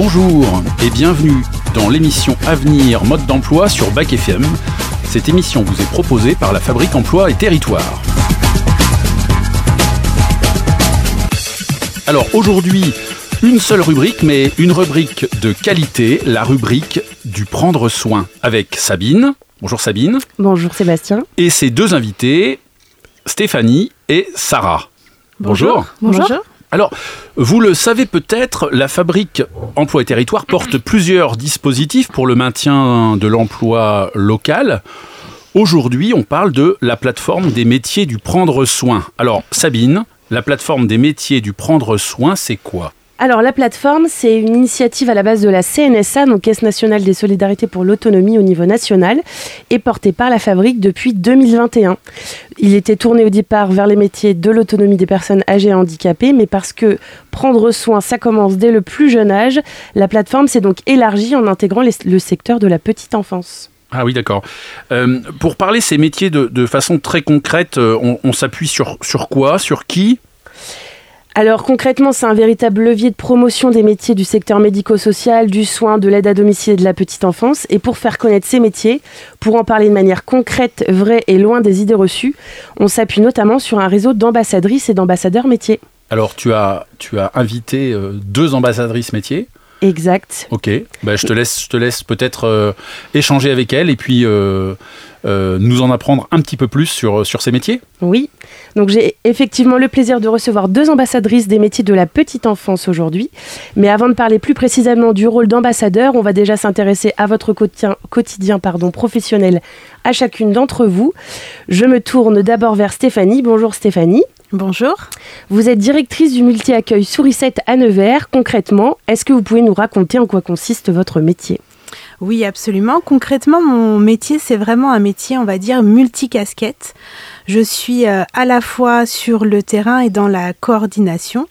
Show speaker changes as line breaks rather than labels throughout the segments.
Bonjour et bienvenue dans l'émission Avenir Mode d'Emploi sur Bac FM. Cette émission vous est proposée par la Fabrique Emploi et Territoire. Alors aujourd'hui, une seule rubrique, mais une rubrique de qualité, la rubrique du prendre soin, avec Sabine. Bonjour Sabine.
Bonjour Sébastien.
Et ses deux invités, Stéphanie et Sarah. Bonjour.
Bonjour.
Alors, vous le savez peut-être, la Fabrique Emploi et Territoire porte plusieurs dispositifs pour le maintien de l'emploi local. Aujourd'hui, on parle de la plateforme des métiers du prendre soin. Alors, Sabine, la plateforme des métiers du prendre soin, c'est quoi ?
Alors la plateforme, c'est une initiative à la base de la CNSA, donc Caisse nationale des solidarités pour l'autonomie au niveau national, et portée par la Fabrique depuis 2021. Il était tourné au départ vers les métiers de l'autonomie des personnes âgées et handicapées, mais parce que prendre soin, ça commence dès le plus jeune âge, la plateforme s'est donc élargie en intégrant le secteur de la petite enfance.
Ah oui, d'accord. Pour parler ces métiers de façon très concrète, on s'appuie sur quoi ? Sur qui ?
Alors concrètement, c'est un véritable levier de promotion des métiers du secteur médico-social, du soin, de l'aide à domicile et de la petite enfance. Et pour faire connaître ces métiers, pour en parler de manière concrète, vraie et loin des idées reçues, on s'appuie notamment sur un réseau d'ambassadrices et d'ambassadeurs métiers. Alors
tu as invité deux ambassadrices métiers.
Exact.
Ok, je te laisse peut-être échanger avec elles et puis nous en apprendre un petit peu plus sur ces métiers.
Oui, donc j'ai effectivement le plaisir de recevoir deux ambassadrices des métiers de la petite enfance aujourd'hui. Mais avant de parler plus précisément du rôle d'ambassadeur, on va déjà s'intéresser à votre quotidien professionnel à chacune d'entre vous. Je me tourne d'abord vers Stéphanie. Bonjour Stéphanie.
Bonjour.
Vous êtes directrice du multi-accueil Sourisette à Nevers. Concrètement, est-ce que vous pouvez nous raconter en quoi consiste votre métier ?
Oui, absolument. Concrètement, mon métier, c'est vraiment un métier, on va dire, multicasquette. Je suis à la fois sur le terrain et dans la coordination.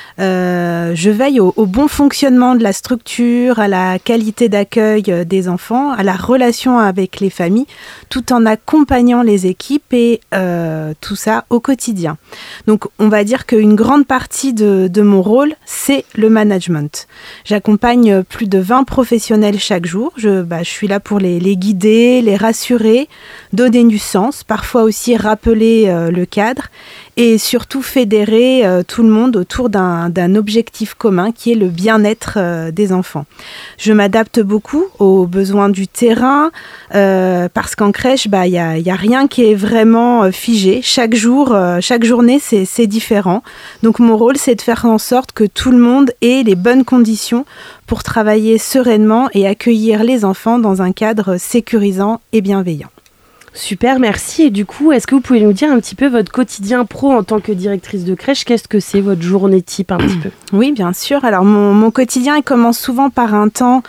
Je veille au bon fonctionnement de la structure, à la qualité d'accueil des enfants, à la relation avec les familles, tout en accompagnant les équipes et tout ça au quotidien. Donc, on va dire qu'une grande partie de mon rôle, c'est le management. J'accompagne plus de 20 professionnels chaque jour. Je suis là pour les guider, les rassurer, donner du sens, parfois aussi rappeler le cadre et surtout fédérer tout le monde autour d'un objectif commun qui est le bien-être des enfants. Je m'adapte beaucoup aux besoins du terrain parce qu'en crèche, y a rien qui est vraiment figé. Chaque jour, chaque journée, c'est différent. Donc mon rôle, c'est de faire en sorte que tout le monde ait les bonnes conditions pour travailler sereinement et accueillir les enfants dans un cadre sécurisant et bienveillant.
Super, merci. Et du coup, est-ce que vous pouvez nous dire un petit peu votre quotidien pro en tant que directrice de crèche ? Qu'est-ce que c'est votre journée type un petit peu ?
Oui, bien sûr. Alors, mon quotidien il commence souvent par un temps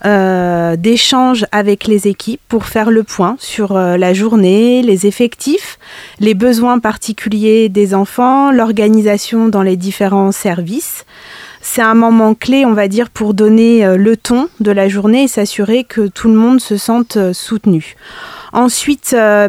d'échange avec les équipes pour faire le point sur la journée, les effectifs, les besoins particuliers des enfants, l'organisation dans les différents services. C'est un moment clé, on va dire, pour donner le ton de la journée et s'assurer que tout le monde se sente soutenu. Ensuite,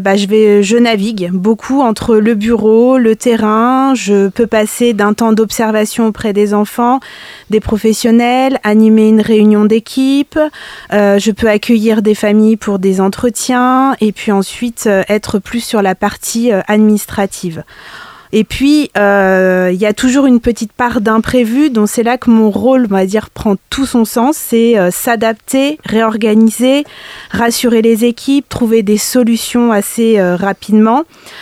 je navigue beaucoup entre le bureau, le terrain. Je peux passer d'un temps d'observation auprès des enfants, des professionnels, animer une réunion d'équipe. Je peux accueillir des familles pour des entretiens et puis ensuite être plus sur la partie administrative. Et puis, il y a toujours une petite part d'imprévu, donc c'est là que mon rôle, on va dire, prend tout son sens. C'est s'adapter, réorganiser, rassurer les équipes, trouver des solutions assez rapidement,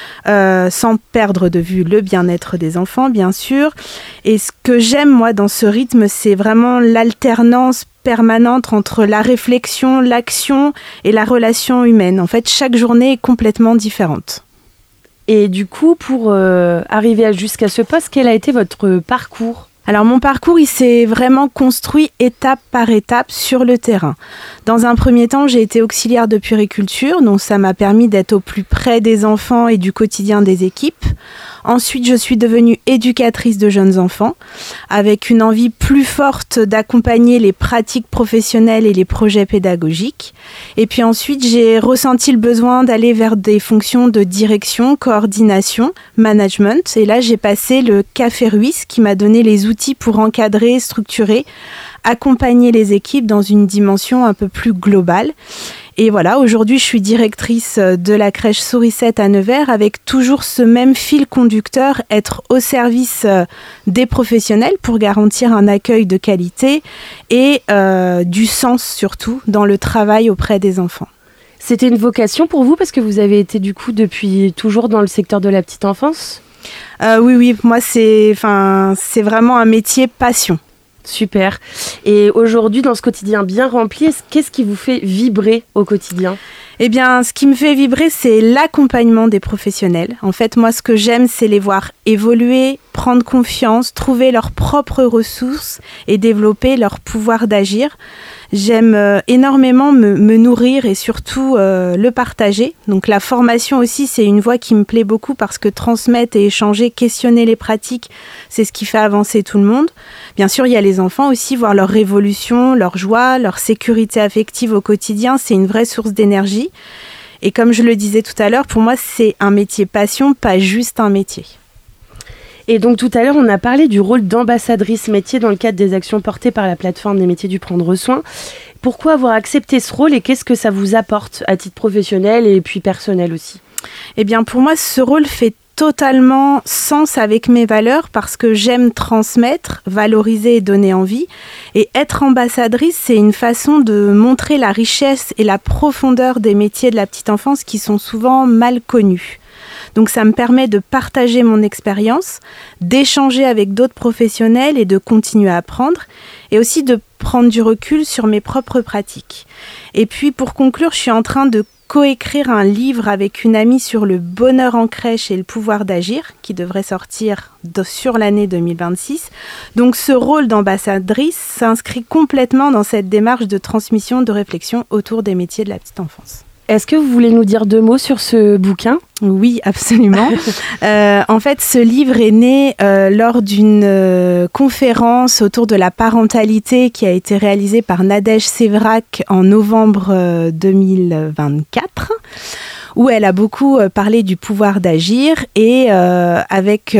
sans perdre de vue le bien-être des enfants, bien sûr. Et ce que j'aime, moi, dans ce rythme, c'est vraiment l'alternance permanente entre la réflexion, l'action et la relation humaine. En fait, chaque journée est complètement différente.
Et du coup, pour arriver jusqu'à ce poste, quel a été votre parcours ?
Alors mon parcours, il s'est vraiment construit étape par étape sur le terrain. Dans un premier temps, j'ai été auxiliaire de puériculture, donc ça m'a permis d'être au plus près des enfants et du quotidien des équipes. Ensuite, je suis devenue éducatrice de jeunes enfants avec une envie plus forte d'accompagner les pratiques professionnelles et les projets pédagogiques. Et puis ensuite, j'ai ressenti le besoin d'aller vers des fonctions de direction, coordination, management. Et là, j'ai passé le Café Ruisse qui m'a donné les outils pour encadrer, structurer, accompagner les équipes dans une dimension un peu plus globale. Et voilà, aujourd'hui, je suis directrice de la crèche Sourisette à Nevers avec toujours ce même fil conducteur, être au service des professionnels pour garantir un accueil de qualité et du sens surtout dans le travail auprès des enfants.
C'était une vocation pour vous parce que vous avez été du coup depuis toujours dans le secteur de la petite enfance ?
Oui, moi c'est vraiment un métier passion.
Super. Et aujourd'hui, dans ce quotidien bien rempli, qu'est-ce qui vous fait vibrer au quotidien ?
Eh bien, ce qui me fait vibrer, c'est l'accompagnement des professionnels. En fait, moi, ce que j'aime, c'est les voir évoluer, prendre confiance, trouver leurs propres ressources et développer leur pouvoir d'agir. J'aime énormément me nourrir et surtout le partager. Donc la formation aussi, c'est une voie qui me plaît beaucoup parce que transmettre et échanger, questionner les pratiques, c'est ce qui fait avancer tout le monde. Bien sûr, il y a les enfants aussi, voir leur évolution, leur joie, leur sécurité affective au quotidien, c'est une vraie source d'énergie. Et comme je le disais tout à l'heure, pour moi, c'est un métier passion, pas juste un métier.
Et donc tout à l'heure, on a parlé du rôle d'ambassadrice métier dans le cadre des actions portées par la plateforme des métiers du prendre soin. Pourquoi avoir accepté ce rôle et qu'est-ce que ça vous apporte à titre professionnel et puis personnel aussi ?
Eh bien pour moi, ce rôle fait totalement sens avec mes valeurs parce que j'aime transmettre, valoriser et donner envie. Et être ambassadrice, c'est une façon de montrer la richesse et la profondeur des métiers de la petite enfance qui sont souvent mal connus. Donc ça me permet de partager mon expérience, d'échanger avec d'autres professionnels et de continuer à apprendre et aussi de prendre du recul sur mes propres pratiques. Et puis pour conclure, je suis en train de coécrire un livre avec une amie sur le bonheur en crèche et le pouvoir d'agir qui devrait sortir sur l'année 2026. Donc ce rôle d'ambassadrice s'inscrit complètement dans cette démarche de transmission de réflexion autour des métiers de la petite enfance.
Est-ce que vous voulez nous dire 2 mots sur ce bouquin ?
Oui, absolument. En fait, ce livre est né lors d'une conférence autour de la parentalité qui a été réalisée par Nadège Séverac en novembre 2024. Où elle a beaucoup parlé du pouvoir d'agir et avec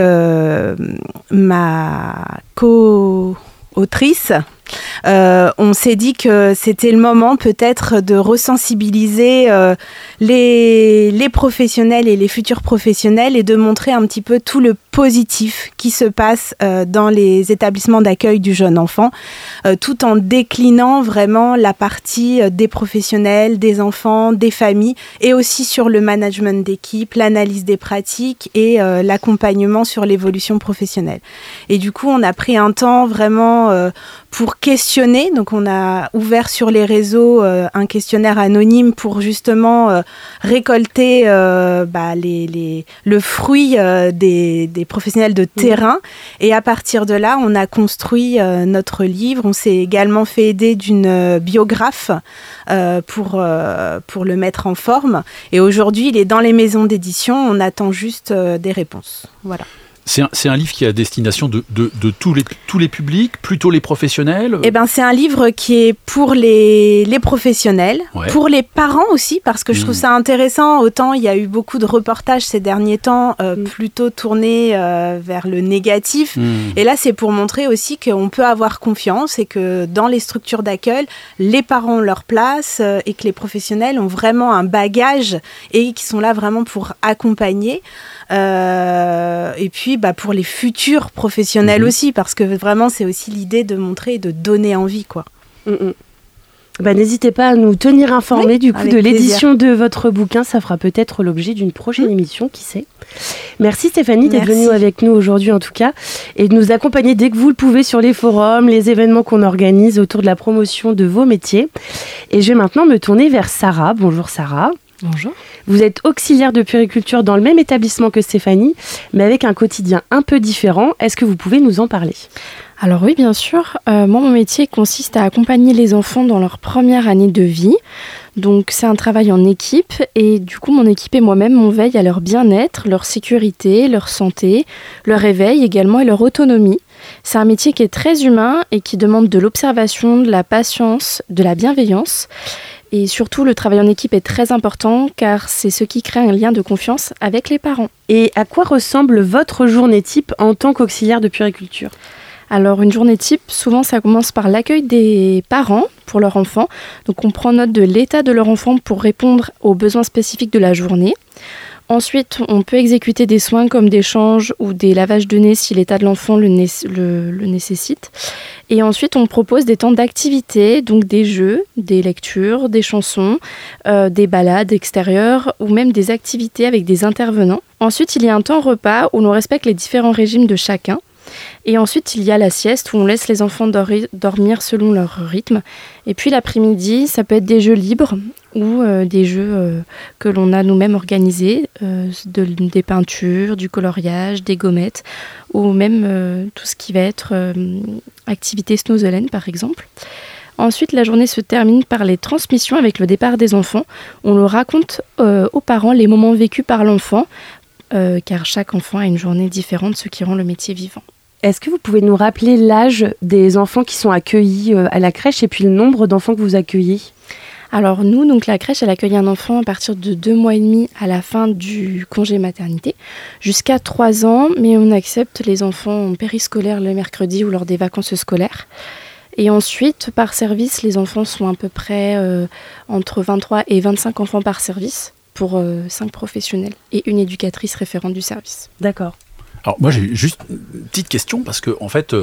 ma co-autrice, on s'est dit que c'était le moment peut-être de resensibiliser les professionnels et les futurs professionnels et de montrer un petit peu tout le positif qui se passe dans les établissements d'accueil du jeune enfant, tout en déclinant vraiment la partie des professionnels, des enfants, des familles et aussi sur le management d'équipe, l'analyse des pratiques et l'accompagnement sur l'évolution professionnelle. Et du coup, on a pris un temps vraiment pour questionner. Donc, on a ouvert sur les réseaux un questionnaire anonyme pour justement récolter le fruit des professionnels de terrain. Et à partir de là, on a construit notre livre. On s'est également fait aider d'une biographe pour le mettre en forme. Et aujourd'hui, il est dans les maisons d'édition. On attend juste des réponses. Voilà.
C'est un livre qui est à destination de tous les publics, plutôt les professionnels.
Eh ben, c'est un livre qui est pour les professionnels, ouais. Pour les parents aussi, parce que je trouve ça intéressant. Autant il y a eu beaucoup de reportages ces derniers temps, plutôt tournés vers le négatif. Et là, c'est pour montrer aussi qu'on peut avoir confiance et que dans les structures d'accueil, les parents ont leur place et que les professionnels ont vraiment un bagage et qui sont là vraiment pour accompagner. Et puis pour les futurs professionnels aussi, parce que vraiment c'est aussi l'idée de montrer et de donner envie, quoi.
N'hésitez pas à nous tenir informés du coup de l'édition de votre bouquin, ça fera peut-être l'objet d'une prochaine émission, qui sait. Merci Stéphanie d'être venue avec nous aujourd'hui en tout cas et de nous accompagner dès que vous le pouvez sur les forums, les événements qu'on organise autour de la promotion de vos métiers. Et je vais maintenant me tourner vers Sarah. Bonjour Sarah.
Bonjour.
Vous êtes auxiliaire de puériculture dans le même établissement que Stéphanie, mais avec un quotidien un peu différent. Est-ce que vous pouvez nous en parler ?
Alors oui, bien sûr. Moi, mon métier consiste à accompagner les enfants dans leur première année de vie. Donc, c'est un travail en équipe et du coup, mon équipe et moi-même, on veille à leur bien-être, leur sécurité, leur santé, leur réveil également et leur autonomie. C'est un métier qui est très humain et qui demande de l'observation, de la patience, de la bienveillance. Et surtout, le travail en équipe est très important car c'est ce qui crée un lien de confiance avec les parents.
Et à quoi ressemble votre journée type en tant qu'auxiliaire de puériculture ?
Alors, une journée type, souvent, ça commence par l'accueil des parents pour leur enfant. Donc, on prend note de l'état de leur enfant pour répondre aux besoins spécifiques de la journée. Ensuite, on peut exécuter des soins comme des changes ou des lavages de nez si l'état de l'enfant le nécessite. Et ensuite, on propose des temps d'activité, donc des jeux, des lectures, des chansons, des balades extérieures ou même des activités avec des intervenants. Ensuite, il y a un temps repas où l'on respecte les différents régimes de chacun. Et ensuite, il y a la sieste où on laisse les enfants dormir selon leur rythme. Et puis l'après-midi, ça peut être des jeux libres ou des jeux que l'on a nous-mêmes organisés, des peintures, du coloriage, des gommettes, ou même tout ce qui va être activité Snowzelen par exemple. Ensuite, la journée se termine par les transmissions avec le départ des enfants. On leur raconte aux parents les moments vécus par l'enfant, car chaque enfant a une journée différente, ce qui rend le métier vivant.
Est-ce que vous pouvez nous rappeler l'âge des enfants qui sont accueillis à la crèche et puis le nombre d'enfants que vous accueillez ?
Alors nous, donc la crèche, elle accueille un enfant à partir de 2 mois et demi à la fin du congé maternité, jusqu'à 3 ans, mais on accepte les enfants en périscolaire le mercredi ou lors des vacances scolaires. Et ensuite, par service, les enfants sont à peu près entre 23 et 25 enfants par service pour 5 professionnels et une éducatrice référente du service.
D'accord.
Alors moi j'ai juste une petite question parce que en fait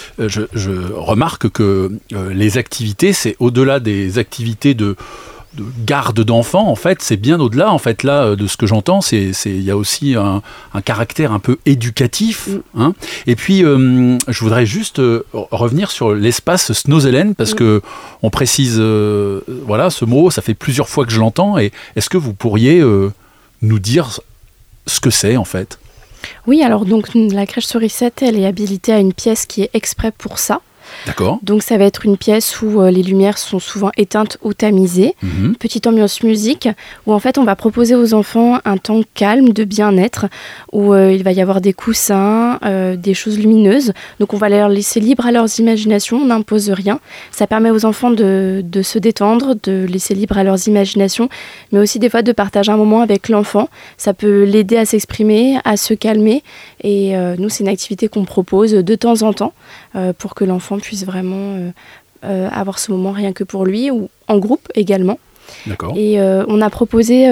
je remarque que les activités, c'est au-delà des activités de garde d'enfants, en fait c'est bien au-delà en fait là de ce que j'entends, il y a aussi un caractère un peu éducatif, hein. Et puis je voudrais juste revenir sur l'espace Snowzelen parce que on précise voilà ce mot, ça fait plusieurs fois que je l'entends, et est-ce que vous pourriez nous dire ce que c'est en fait ?
Oui, alors donc la crèche Sourisette, elle est habilitée à une pièce qui est exprès pour ça.
D'accord.
Donc ça va être une pièce où les lumières sont souvent éteintes ou tamisées. Petite ambiance musique, où en fait on va proposer aux enfants un temps calme de bien-être, où il va y avoir des coussins, des choses lumineuses. Donc on va leur laisser libre à leurs imaginations, on n'impose rien. Ça permet aux enfants de se détendre, de laisser libre à leurs imaginations, mais aussi des fois de partager un moment avec l'enfant. Ça peut l'aider à s'exprimer, à se calmer. Et nous, c'est une activité qu'on propose de temps en temps pour que l'enfant puisse vraiment avoir ce moment rien que pour lui, ou en groupe également.
D'accord.
Et on a proposé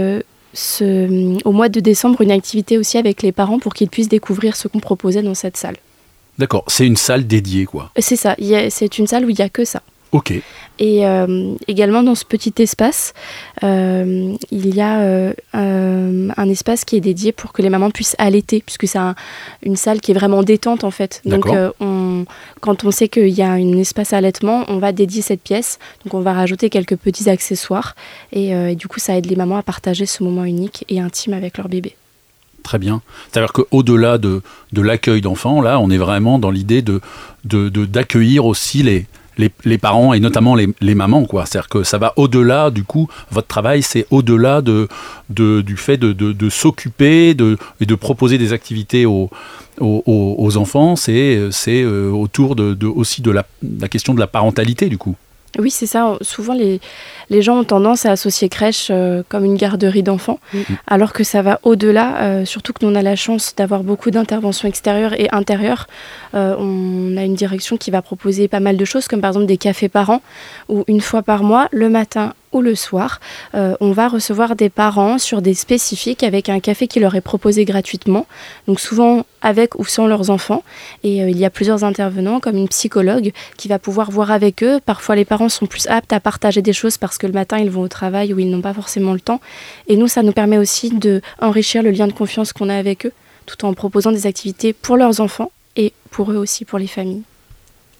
au mois de décembre une activité aussi avec les parents pour qu'ils puissent découvrir ce qu'on proposait dans cette salle.
D'accord, c'est une salle dédiée quoi.
C'est ça, c'est une salle où il n'y a que ça.
Ok.
Et également dans ce petit espace, il y a un espace qui est dédié pour que les mamans puissent allaiter, puisque c'est une salle qui est vraiment détente en fait. Donc quand on sait qu'il y a un espace allaitement, on va dédier cette pièce. Donc on va rajouter quelques petits accessoires et du coup ça aide les mamans à partager ce moment unique et intime avec leur bébé.
Très bien. C'est-à-dire qu'au-delà de l'accueil d'enfants, là, on est vraiment dans l'idée d'accueillir aussi les parents et notamment les mamans, quoi. C'est-à-dire que ça va au-delà, du coup, votre travail, c'est au-delà du fait de s'occuper et de proposer des activités aux enfants. C'est autour aussi de la question de la parentalité, du coup.
Oui, c'est ça. Souvent, les gens ont tendance à associer crèche comme une garderie d'enfants, alors que ça va au-delà, surtout que nous, on a la chance d'avoir beaucoup d'interventions extérieures et intérieures. On a une direction qui va proposer pas mal de choses, comme par exemple des cafés parents, où une fois par mois, le matin ou le soir, on va recevoir des parents sur des spécifiques avec un café qui leur est proposé gratuitement, donc souvent avec ou sans leurs enfants. Et il y a plusieurs intervenants, comme une psychologue, qui va pouvoir voir avec eux. Parfois, les parents sont plus aptes à partager des choses parce que le matin, ils vont au travail ou ils n'ont pas forcément le temps. Et nous, ça nous permet aussi d'enrichir le lien de confiance qu'on a avec eux, tout en proposant des activités pour leurs enfants et pour eux aussi, pour les familles.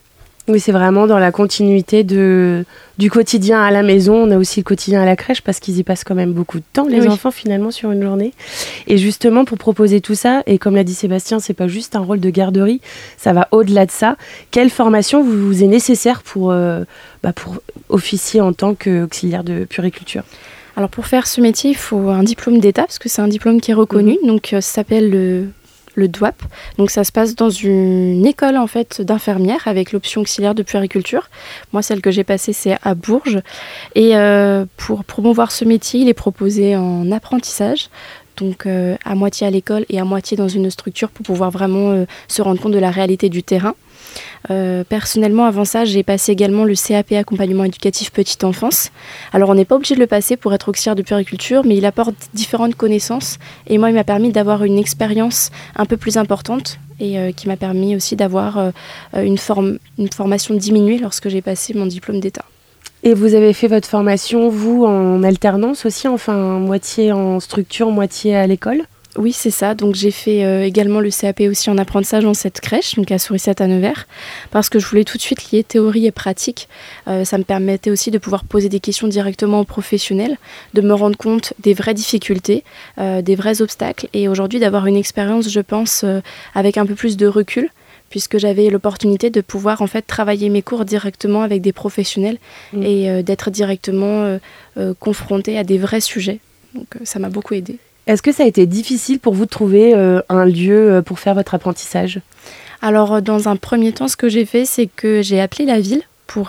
Oui, c'est vraiment dans la continuité du quotidien à la maison. On a aussi le quotidien à la crèche parce qu'ils y passent quand même beaucoup de temps, les enfants, finalement, sur une journée. Et justement, pour proposer tout ça, et comme l'a dit Sébastien, c'est pas juste un rôle de garderie, ça va au-delà de ça. Quelle formation vous est nécessaire pour officier en tant qu'auxiliaire de puériculture ?
Alors, pour faire ce métier, il faut un diplôme d'État, parce que c'est un diplôme qui est reconnu. Donc, ça s'appelle le DOAP. Donc ça se passe dans une école en fait d'infirmière avec l'option auxiliaire de puériculture. Moi, celle que j'ai passée, c'est à Bourges. Et pour promouvoir ce métier, il est proposé en apprentissage. Donc à moitié à l'école et à moitié dans une structure pour pouvoir vraiment se rendre compte de la réalité du terrain. Personnellement, avant ça, j'ai passé également le CAP accompagnement éducatif petite enfance. Alors, on n'est pas obligé de le passer pour être auxiliaire de puériculture, mais il apporte différentes connaissances. Et moi, il m'a permis d'avoir une expérience un peu plus importante et qui m'a permis aussi d'avoir une formation diminuée lorsque j'ai passé mon diplôme d'État.
Et vous avez fait votre formation, vous, en alternance aussi, enfin, moitié en structure, moitié à l'école ?
Oui, c'est ça. Donc, j'ai fait également le CAP aussi en apprentissage dans cette crèche, donc à Souricette à Nevers, parce que je voulais tout de suite lier théorie et pratique. Ça me permettait aussi de pouvoir poser des questions directement aux professionnels, de me rendre compte des vraies difficultés, des vrais obstacles, et aujourd'hui d'avoir une expérience, je pense, avec un peu plus de recul, puisque j'avais l'opportunité de pouvoir en fait travailler mes cours directement avec des professionnels et d'être directement confrontée à des vrais sujets. Donc, ça m'a beaucoup aidée.
Est-ce que ça a été difficile pour vous de trouver un lieu pour faire votre apprentissage ?
Alors, dans un premier temps, ce que j'ai fait, c'est que j'ai appelé la ville pour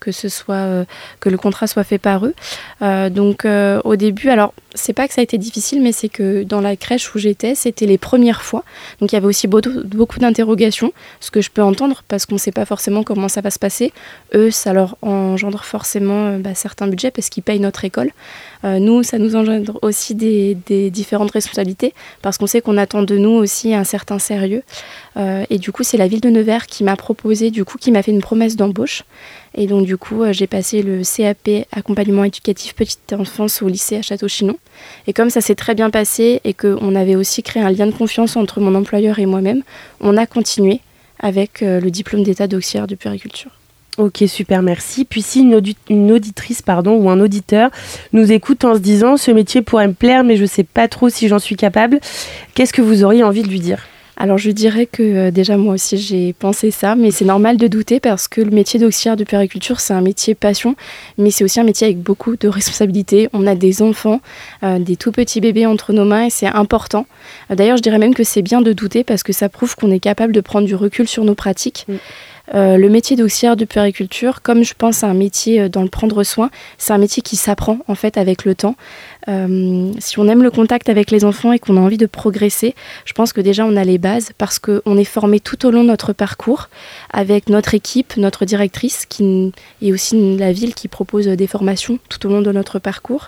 que le contrat soit fait par eux. Donc, au début, alors, c'est pas que ça a été difficile, mais c'est que dans la crèche où j'étais, c'était les premières fois. Donc, il y avait aussi beaucoup d'interrogations, ce que je peux entendre, parce qu'on ne sait pas forcément comment ça va se passer. Eux, ça leur engendre forcément certains budgets, parce qu'ils payent notre école. Nous, ça nous engendre aussi des différentes responsabilités, parce qu'on sait qu'on attend de nous aussi un certain sérieux. Et du coup, c'est la ville de Nevers qui m'a proposé, qui m'a fait une promesse d'embauche. Et donc, du coup, j'ai passé le CAP accompagnement éducatif petite enfance au lycée à Château-Chinon. Et comme ça s'est très bien passé et qu'on avait aussi créé un lien de confiance entre mon employeur et moi-même, on a continué avec le diplôme d'état d'auxiliaire de puériculture.
Ok, super, merci. Puis si une auditrice ou un auditeur nous écoute en se disant « ce métier pourrait me plaire, mais je ne sais pas trop si j'en suis capable », qu'est-ce que vous auriez envie de lui dire ?
Alors je dirais que déjà moi aussi j'ai pensé ça, mais c'est normal de douter parce que le métier d'auxiliaire de puériculture c'est un métier passion, mais c'est aussi un métier avec beaucoup de responsabilités. On a des enfants, des tout petits bébés entre nos mains et c'est important. D'ailleurs je dirais même que c'est bien de douter parce que ça prouve qu'on est capable de prendre du recul sur nos pratiques. Le métier d'auxiliaire de puériculture, comme je pense à un métier dans le prendre soin, c'est un métier qui s'apprend en fait avec le temps. Si on aime le contact avec les enfants et qu'on a envie de progresser, je pense que déjà on a les bases parce qu'on est formé tout au long de notre parcours avec notre équipe, notre directrice et aussi la ville qui propose des formations tout au long de notre parcours.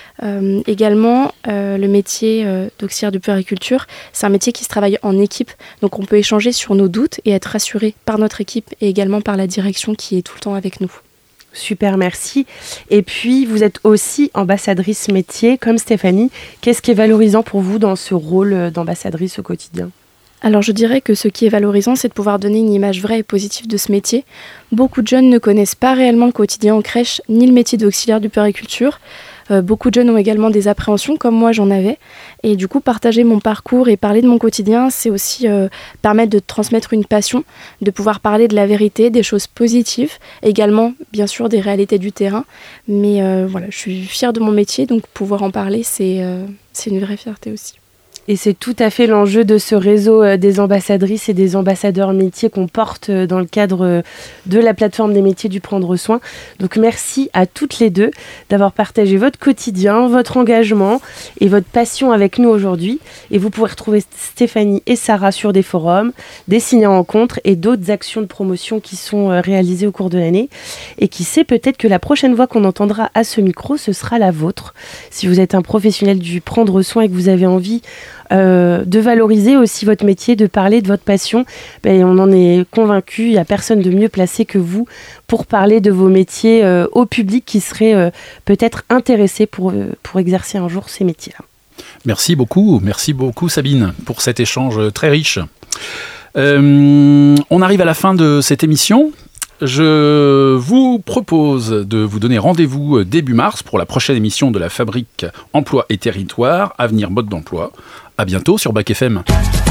Également, le métier d'auxiliaire de puériculture, c'est un métier qui se travaille en équipe. Donc on peut échanger sur nos doutes et être rassuré par notre équipe et également par la direction qui est tout le temps avec nous.
Super, merci. Et puis, vous êtes aussi ambassadrice métier, comme Stéphanie. Qu'est-ce qui est valorisant pour vous dans ce rôle d'ambassadrice au quotidien ?
Alors je dirais que ce qui est valorisant, c'est de pouvoir donner une image vraie et positive de ce métier. Beaucoup de jeunes ne connaissent pas réellement le quotidien en crèche, ni le métier d'auxiliaire de puériculture. Beaucoup de jeunes ont également des appréhensions, comme moi j'en avais. Et du coup, partager mon parcours et parler de mon quotidien, c'est aussi permettre de transmettre une passion, de pouvoir parler de la vérité, des choses positives, également, bien sûr, des réalités du terrain. Mais voilà, je suis fière de mon métier, donc pouvoir en parler, c'est une vraie fierté aussi.
Et c'est tout à fait l'enjeu de ce réseau des ambassadrices et des ambassadeurs métiers qu'on porte dans le cadre de la plateforme des métiers du prendre soin. Donc merci à toutes les deux d'avoir partagé votre quotidien, votre engagement et votre passion avec nous aujourd'hui. Et vous pourrez retrouver Stéphanie et Sarah sur des forums, des ciné-rencontres et d'autres actions de promotion qui sont réalisées au cours de l'année. Et qui sait, peut-être que la prochaine voix qu'on entendra à ce micro, ce sera la vôtre. Si vous êtes un professionnel du prendre soin et que vous avez envie de valoriser aussi votre métier, de parler de votre passion, on en est convaincu, il n'y a personne de mieux placé que vous pour parler de vos métiers au public qui serait peut-être intéressé pour exercer un jour ces métiers-là.
Merci beaucoup Sabine pour cet échange très riche. On arrive à la fin de cette émission. je vous propose de vous donner rendez-vous début mars pour la prochaine émission de la Fabrique Emploi et Territoire, Avenir Mode d'Emploi. À bientôt sur Bac FM.